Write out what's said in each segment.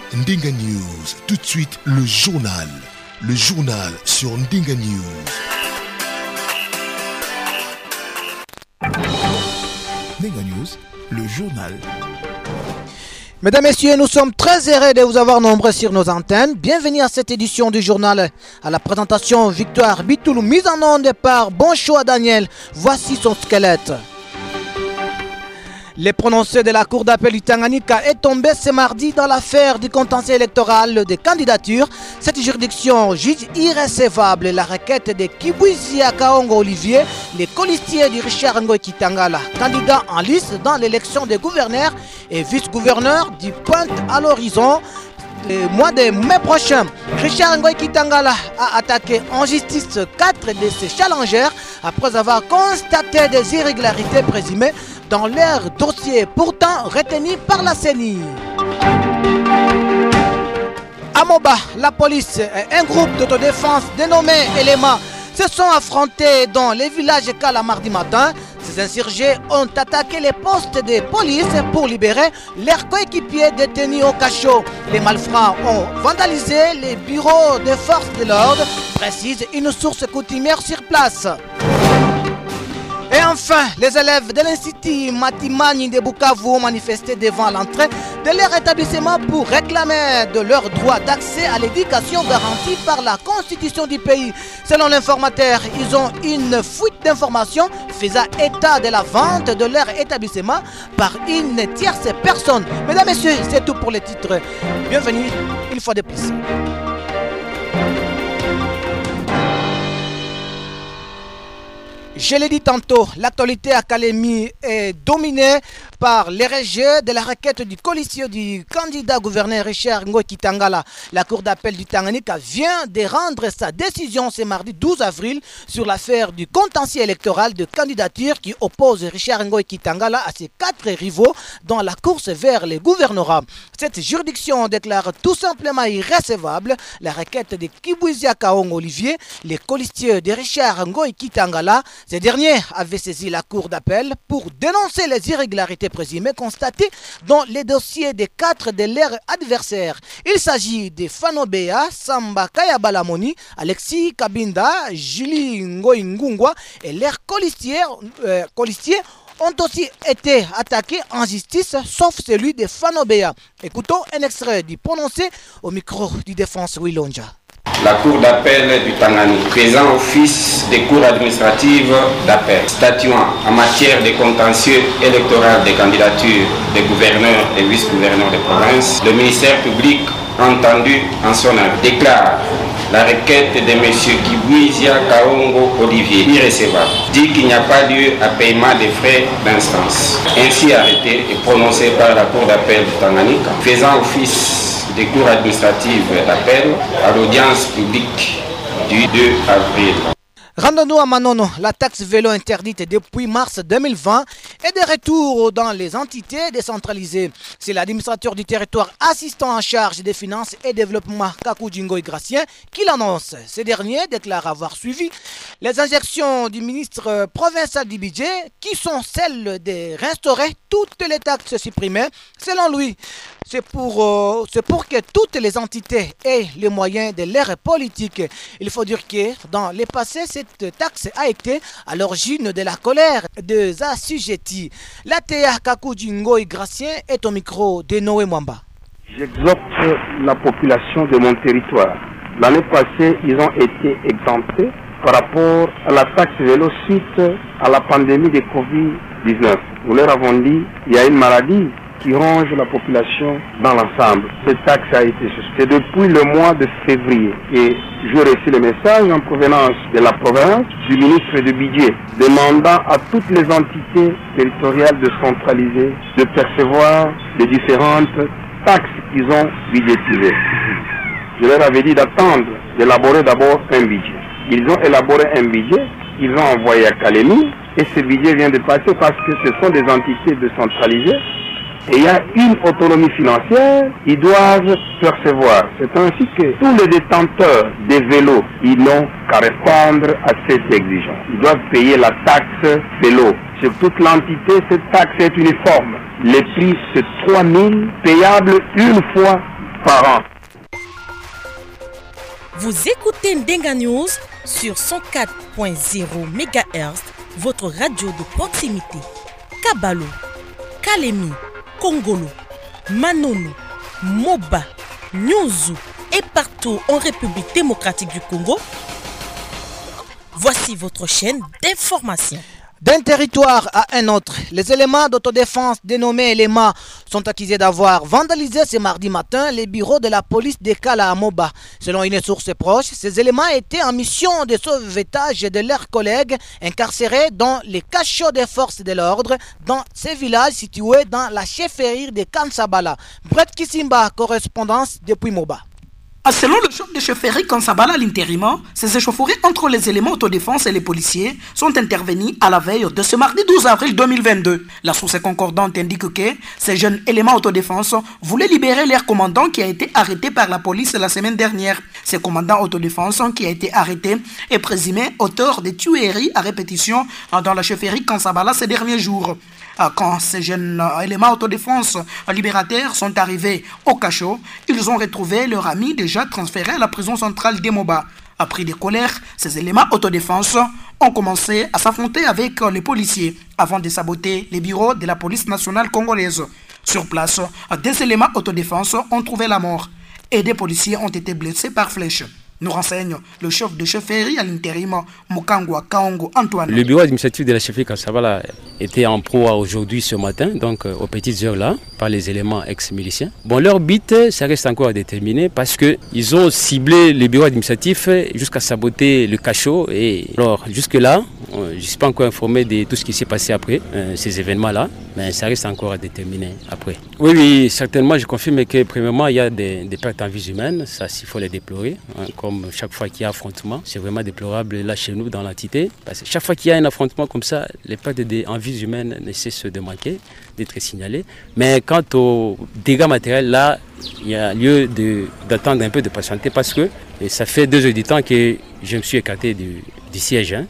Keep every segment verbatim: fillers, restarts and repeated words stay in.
Ndinga News, tout de suite le journal. Le journal sur Ndinga News. Ndinga News, le journal. Mesdames, Messieurs, nous sommes très heureux de vous avoir nombreux sur nos antennes. Bienvenue à cette édition du journal. À la présentation, Victoire Bitoulou, mise en onde par Bon Choix Daniel. Voici son squelette. Le prononcé de la Cour d'appel du Tanganyika est tombé ce mardi dans l'affaire du contentieux électoral des candidatures. Cette juridiction juge irrécevable la requête de Kibwizia Kaongo Olivier, le colistier du Richard Ngoy Kitangala, candidat en liste dans l'élection des gouverneurs et vice-gouverneurs du Pointe à l'horizon. Le mois de mai prochain, Richard Ngoy Kitangala a attaqué en justice quatre de ses challengers après avoir constaté des irrégularités présumées dans leur dossier pourtant retenu par la C E N I. À Moba, la police et un groupe d'autodéfense dénommé Elema se sont affrontés dans les villages Kala mardi matin. Ces insurgés ont attaqué les postes de police pour libérer leurs coéquipiers détenus au cachot. Les malfrats ont vandalisé les bureaux des forces de l'ordre, précise une source coutumière sur place. Et enfin, les élèves de l'Institut Matimani de Bukavu ont manifesté devant l'entrée de leur établissement pour réclamer de leur droit d'accès à l'éducation garantie par la Constitution du pays. Selon l'informateur, ils ont une fuite d'informations faisant état de la vente de leur établissement par une tierce personne. Mesdames et messieurs, c'est tout pour les titres. Bienvenue une fois de plus. Je l'ai dit tantôt, l'actualité à Kalemi est dominée par les rejets de la requête du colistier du candidat gouverneur Richard Ngoy Kitangala. La Cour d'appel du Tanganyika vient de rendre sa décision ce mardi douze avril sur l'affaire du contentieux électoral de candidature qui oppose Richard Ngoy Kitangala à ses quatre rivaux dans la course vers le gouvernorat. Cette juridiction déclare tout simplement irrécevable la requête de Kibwizia Kaongo Olivier, le colistier de Richard Ngoy Kitangala. Ces derniers avaient saisi la Cour d'appel pour dénoncer les irrégularités présumées constatées dans les dossiers des quatre de leurs adversaires. Il s'agit de Fanobea, Samba Kayabalamoni, Alexis Kabinda, Julie Ngoy Ngungwa et leurs colistiers, euh, colistiers ont aussi été attaqués en justice, sauf celui de Fanobea. Écoutons un extrait du prononcé au micro du défense Wilonja. La Cour d'appel du Tanganyika, faisant office des cours administratives d'appel, statuant en matière de contentieux électoral des candidatures des gouverneurs et vice-gouverneurs de province, le ministère public, entendu en son œuvre, déclare la requête de M. Kibwizia Kaongo Olivier irrécevable, dit qu'il n'y a pas lieu à paiement des frais d'instance. Ainsi arrêté et prononcé par la Cour d'appel du Tanganyika, faisant office des cours administratifs d'appel à l'audience publique du deux avril. Rendons-nous à Manono. La taxe vélo interdite depuis mars deux mille vingt est de retour dans les entités décentralisées. C'est l'administrateur du territoire assistant en charge des finances et développement Kakou Ngoy Gracien qui l'annonce. Ce dernier déclare avoir suivi les injections du ministre provincial du budget qui sont celles de restaurer toutes les taxes supprimées. Selon lui, c'est pour, euh, c'est pour que toutes les entités aient les moyens de l'ère politique. Il faut dire que dans le passé, cette taxe a été à l'origine de la colère des assujettis. La T A Kakou Ngoy Gracien est au micro de Noé Mwamba. J'exhorte la population de mon territoire. L'année passée, ils ont été exemptés par rapport à la taxe vélo suite à la pandémie de Covid dix-neuf. Nous leur avons dit il y a une maladie qui ronge la population dans l'ensemble. Cette taxe a été suspendue depuis le mois de février. Et j'ai reçu le message en provenance de la province, du ministre du budget, demandant à toutes les entités territoriales de centraliser, de percevoir les différentes taxes qu'ils ont budgétisées. Je leur avais dit d'attendre, d'élaborer d'abord un budget. Ils ont élaboré un budget, ils ont envoyé à Kalemi, et ce budget vient de passer parce que ce sont des entités décentralisées. Et il y a une autonomie financière, ils doivent percevoir. C'est ainsi que tous les détenteurs des vélos, ils n'ont qu'à répondre à cette exigence. Ils doivent payer la taxe vélo. Sur toute l'entité, cette taxe est uniforme. Le prix, c'est trois mille, payable une fois par an. Vous écoutez Ndenga News sur cent quatre point zéro mégahertz, votre radio de proximité. Kabalo, Kalemi, Kongolo, Manono, Moba, Nyuzu et partout en République démocratique du Congo. Voici votre chaîne d'information. D'un territoire à un autre, les éléments d'autodéfense dénommés éléments sont accusés d'avoir vandalisé ce mardi matin les bureaux de la police de Kala à Moba. Selon une source proche, ces éléments étaient en mission de sauvetage de leurs collègues incarcérés dans les cachots des forces de l'ordre dans ces villages situés dans la chefferie de Kansabala. Brett Kisimba, correspondance depuis Moba. Selon le chef de chefferie Kansabala à l'intérim, ces échauffourées entre les éléments autodéfense et les policiers sont intervenus à la veille de ce mardi douze avril deux mille vingt-deux. La source concordante indique que ces jeunes éléments autodéfense voulaient libérer leur commandant qui a été arrêté par la police la semaine dernière. Ce commandant autodéfense qui a été arrêté est présumé auteur de tueries à répétition dans la chefferie Kansabala ces derniers jours. Quand ces jeunes éléments autodéfense libérateurs sont arrivés au cachot, ils ont retrouvé leur ami déjà transféré à la prison centrale d'Emoba. Pris de colère, ces éléments autodéfense ont commencé à s'affronter avec les policiers avant de saboter les bureaux de la police nationale congolaise. Sur place, des éléments autodéfense ont trouvé la mort et des policiers ont été blessés par flèche. Nous renseigne le chef de chefferie à l'intérim, Mukangwa Kaongo Antoine. Le bureau administratif de la chefferie Kansabala était en proie aujourd'hui ce matin, donc aux petites heures là, par les éléments ex-miliciens. Bon, leur but, ça reste encore à déterminer parce qu'ils ont ciblé le bureau administratif jusqu'à saboter le cachot. Et alors, jusque-là, je ne suis pas encore informé de tout ce qui s'est passé après euh, ces événements-là, mais ça reste encore à déterminer après. Oui, oui, certainement, je confirme que premièrement, il y a des, des pertes en vie humaine, ça, il faut les déplorer. Hein, comme chaque fois qu'il y a affrontement, c'est vraiment déplorable là chez nous dans l'entité. Parce que chaque fois qu'il y a un affrontement comme ça, les pertes en vie humaine ne cessent de manquer, d'être signalées. Mais quant aux dégâts matériels, là, il y a lieu de, d'attendre un peu, de patienter parce que et ça fait deux heures du temps que je me suis écarté du, du siège hein,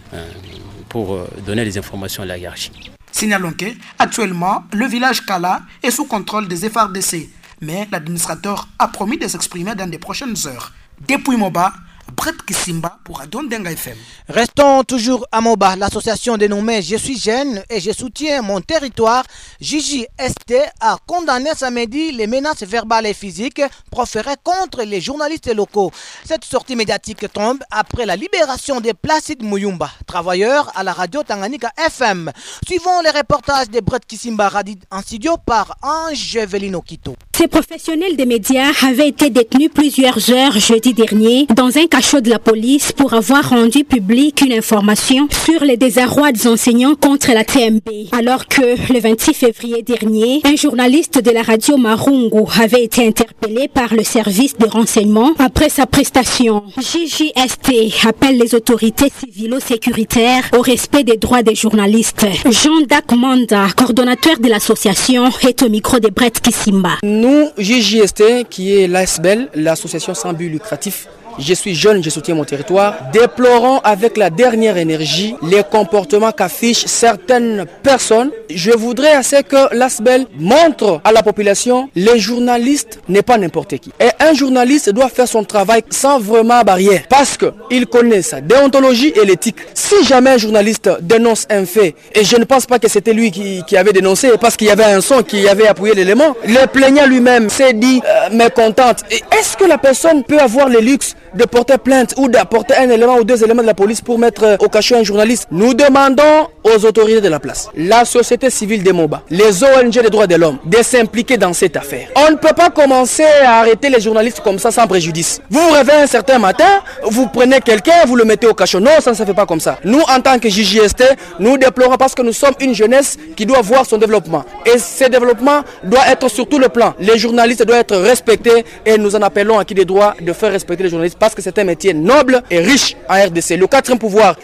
pour donner les informations à la hiérarchie. Signalons que, actuellement, le village Kala est sous contrôle des F R D C, mais l'administrateur a promis de s'exprimer dans les prochaines heures. Depuis Moba, Brett Kisimba pour Radio Ndenga F M. Restons toujours à Moba. L'association dénommée Je suis jeune et je soutiens mon territoire, J J S T, a condamné samedi les menaces verbales et physiques proférées contre les journalistes locaux. Cette sortie médiatique tombe après la libération de Placide Muyumba, travailleur à la radio Tanganyika F M. Suivons les reportages de Brett Kisimba radis en studio par Ange Velino Kito. Ces professionnels des médias avaient été détenus plusieurs heures jeudi dernier dans un cachot de la police pour avoir rendu public une information sur les désarrois des enseignants contre la T M B. Alors que le vingt-six février dernier, un journaliste de la radio Marungu avait été interpellé par le service de renseignement après sa prestation. J J S T appelle les autorités civilo-sécuritaires au respect des droits des journalistes. Jean-Dac Manda, coordonnateur de l'association, est au micro de Brett Kisimba. Nous, J J S T, qui est l'A S B E L, l'association sans but lucratif, je suis jeune, je soutiens mon territoire, déplorons avec la dernière énergie les comportements qu'affichent certaines personnes. Je voudrais assez que l'A S B E L montre à la population les journalistes n'est pas n'importe qui. Et un journaliste doit faire son travail sans vraiment barrière parce qu'il connaît sa déontologie et l'éthique. Si jamais un journaliste dénonce un fait, et je ne pense pas que c'était lui qui, qui avait dénoncé parce qu'il y avait un son qui avait appuyé l'élément, le plaignant lui-même s'est dit euh, mécontente. Et est-ce que la personne peut avoir le luxe de porter plainte ou d'apporter un élément ou deux éléments de la police pour mettre au cachot un journaliste? Nous demandons aux autorités de la place, la société civile des Moba, les O N G des droits de l'homme, de s'impliquer dans cette affaire. On ne peut pas commencer à arrêter les journalistes comme ça sans préjudice. Vous vous réveillez un certain matin, vous prenez quelqu'un, vous le mettez au cachot. Non, ça ne se fait pas comme ça. Nous, en tant que J J S T, nous déplorons parce que nous sommes une jeunesse qui doit voir son développement. Et ce développement doit être sur tout le plan. Les journalistes doivent être respectés et nous en appelons à qui des droits de faire respecter les journalistes parce que c'est un métier noble et riche en R D C. Le quatrième pouvoir.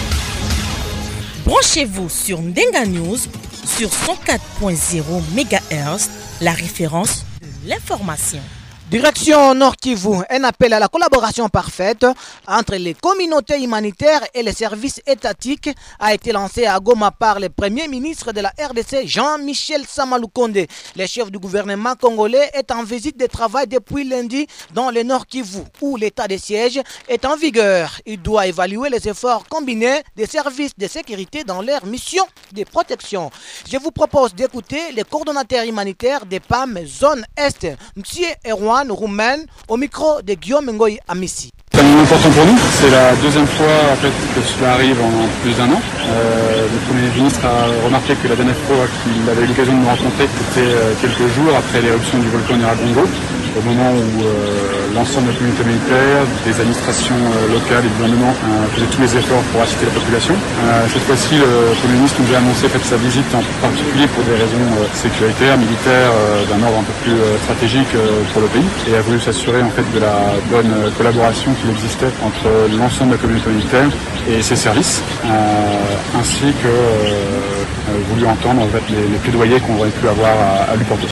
Branchez-vous sur Ndenga News sur cent quatre point zéro mégahertz, la référence de l'information. Direction Nord Kivu, un appel à la collaboration parfaite entre les communautés humanitaires et les services étatiques a été lancé à Goma par le Premier ministre de la R D C, Jean-Michel Samalukonde. Le chef du gouvernement congolais est en visite de travail depuis lundi dans le Nord Kivu, où l'état de siège est en vigueur. Il doit évaluer les efforts combinés des services de sécurité dans leur mission de protection. Je vous propose d'écouter les coordonnateurs humanitaires des P A M Zone Est, M. Erwan Roumaine, au micro de Guillaume Ngoy Amissi. C'est un moment important pour nous, c'est la deuxième fois en fait, que cela arrive en plus d'un an. Euh, le Premier ministre a remarqué que la dernière fois qu'il avait eu l'occasion de nous rencontrer, c'était euh, quelques jours après l'éruption du volcan Nyiragongo, au moment où euh, l'ensemble de la communauté militaire, des administrations euh, locales et du gouvernement euh, faisaient tous les efforts pour assister la population. Euh, cette fois-ci, le Premier ministre nous a annoncé en fait, sa visite en particulier pour des raisons euh, sécuritaires, militaires, euh, d'un ordre un peu plus euh, stratégique euh, pour le pays, et a voulu s'assurer en fait, de la bonne euh, collaboration qui existait entre l'ensemble de la communauté militaire et ses services, euh, ainsi que euh, voulu entendre en fait, les, les plaidoyers qu'on aurait pu avoir à, à lui porter.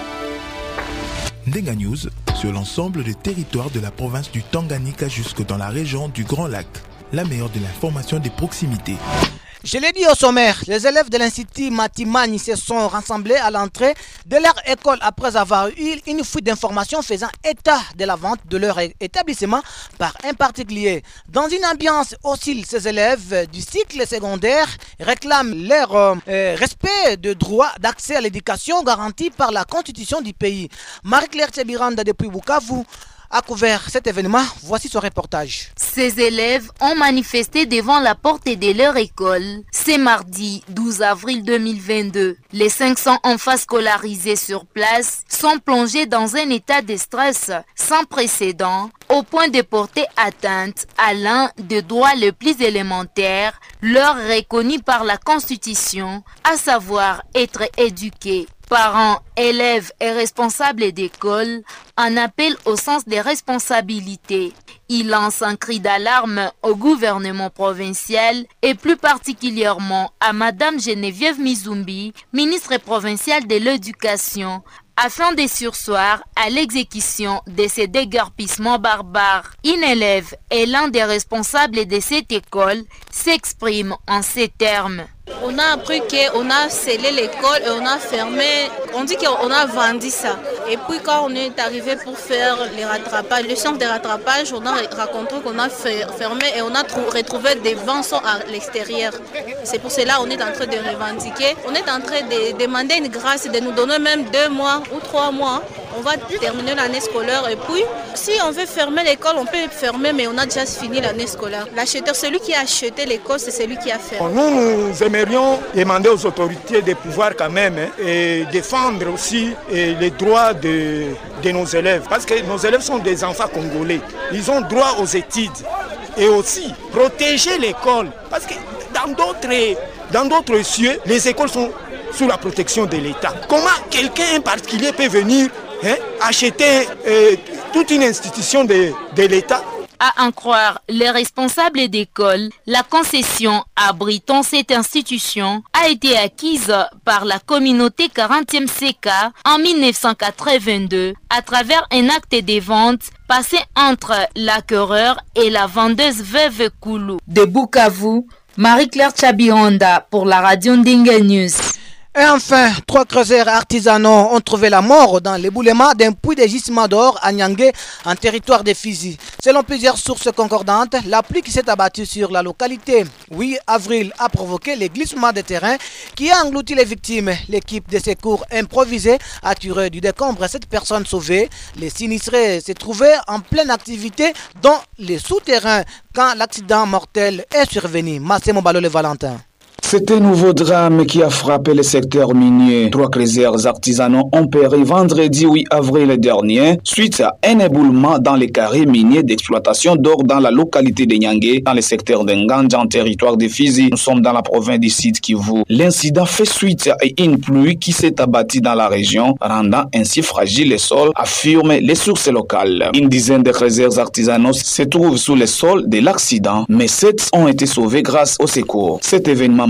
Ndenga News sur l'ensemble des territoires de la province du Tanganyika jusque dans la région du Grand Lac. La meilleure de l'information des proximités. Je l'ai dit au sommaire, les élèves de l'Institut Matimani se sont rassemblés à l'entrée de leur école après avoir eu une fuite d'informations faisant état de la vente de leur établissement par un particulier. Dans une ambiance hostile, ces élèves du cycle secondaire réclament leur euh, respect de droit d'accès à l'éducation garanti par la Constitution du pays. Marie-Claire Tchebiranda depuis Bukavu a couvert cet événement. Voici son reportage. Ces élèves ont manifesté devant la porte de leur école. C'est mardi douze avril deux mille vingt-deux. Les cinq cents enfants scolarisés sur place sont plongés dans un état de stress sans précédent au point de porter atteinte à l'un des droits les plus élémentaires leur reconnus par la Constitution, à savoir être éduqués. Parents, élèves et responsables d'école en appellent au sens des responsabilités. Ils lancent un cri d'alarme au gouvernement provincial et plus particulièrement à Madame Geneviève Mizumbi, ministre provinciale de l'Éducation, afin de surseoir à l'exécution de ces déguerpissements barbares. Un élève et l'un des responsables de cette école s'exprime en ces termes. On a appris qu'on a scellé l'école et on a fermé, on dit qu'on a vendu ça. Et puis quand on est arrivé pour faire les rattrapages, le centre de rattrapage, on a raconté qu'on a fermé et on a retrouvé des vents à l'extérieur. C'est pour cela qu'on est en train de revendiquer. On est en train de demander une grâce, de nous donner même deux mois ou trois mois. On va terminer l'année scolaire et puis, si on veut fermer l'école, on peut fermer, mais on a déjà fini l'année scolaire. L'acheteur, celui qui a acheté l'école, c'est celui qui a fait. Nous, nous aimerions demander aux autorités de pouvoir quand même hein, et défendre aussi et les droits de, de nos élèves. Parce que nos élèves sont des enfants congolais. Ils ont droit aux études et aussi protéger l'école. Parce que dans d'autres, dans d'autres cieux, les écoles sont sous la protection de l'État. Comment quelqu'un en particulier peut venir Hein, acheter euh, toute une institution de, de l'État? À en croire les responsables d'école, la concession abritant cette institution a été acquise par la communauté quarantième C K en mille neuf cent quatre-vingt-deux à travers un acte de vente passé entre l'acquéreur et la vendeuse Veuve Koulou. De Bukavu, Marie-Claire Tchebiranda pour la radio Ndenga News. Et enfin, trois creuseurs artisanaux ont trouvé la mort dans l'éboulement d'un puits de gisement d'or à Nyangé, en territoire de Fizi. Selon plusieurs sources concordantes, la pluie qui s'est abattue sur la localité huit avril a provoqué les glissements de terrain qui a englouti les victimes. L'équipe de secours improvisée a tiré du décombre sept personnes sauvées. Les sinistrés se trouvaient en pleine activité dans les souterrains quand l'accident mortel est survenu. Massimo Balole Valentin. C'est un nouveau drame qui a frappé le secteur minier. Trois creuseurs artisanaux ont péri vendredi huit avril dernier suite à un éboulement dans les carrés miniers d'exploitation d'or dans la localité de Nyangé, dans le secteur d'Nganja, en territoire de Fizi. Nous sommes dans la province du Sud Kivu. L'incident fait suite à une pluie qui s'est abattue dans la région, rendant ainsi fragile le sol, affirment les sources locales. Une dizaine de creuseurs artisanaux se trouvent sous le sol de l'accident, mais sept ont été sauvés grâce au secours. Cet événement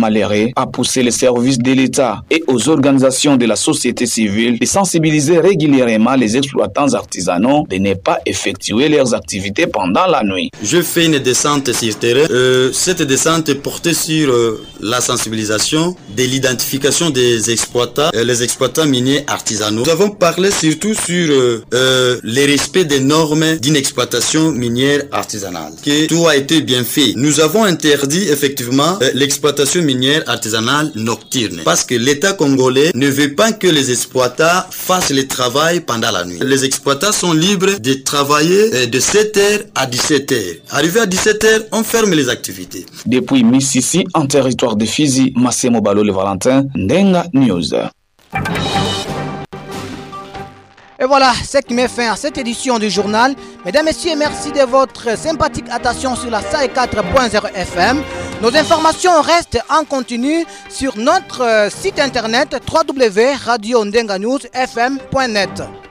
malheureux a poussé les services de l'État et aux organisations de la société civile de sensibiliser régulièrement les exploitants artisanaux de ne pas effectuer leurs activités pendant la nuit. Je fais une descente sur terrain. Euh, cette descente est portée sur euh, la sensibilisation de l'identification des exploitants, euh, les exploitants miniers artisanaux. Nous avons parlé surtout sur euh, euh, le respect des normes d'une exploitation minière artisanale. Que tout a été bien fait. Nous avons interdit effectivement euh, l'exploitation minière artisanale nocturne parce que l'État congolais ne veut pas que les exploitants fassent le travail pendant la nuit. Les exploitants sont libres de travailler euh, de sept heures à dix-sept heures. Arrivé à dix-sept heures, on ferme les activités. Depuis Mississi, en territoire de Fizi, Massimo Balo le Valentin, Ndenga News. Et voilà, ce qui met fin à cette édition du journal. Mesdames, Messieurs, merci de votre sympathique attention sur la cent quatre point zéro F M. Nos informations restent en continu sur notre site internet w w w point radio ndenga news f m point net.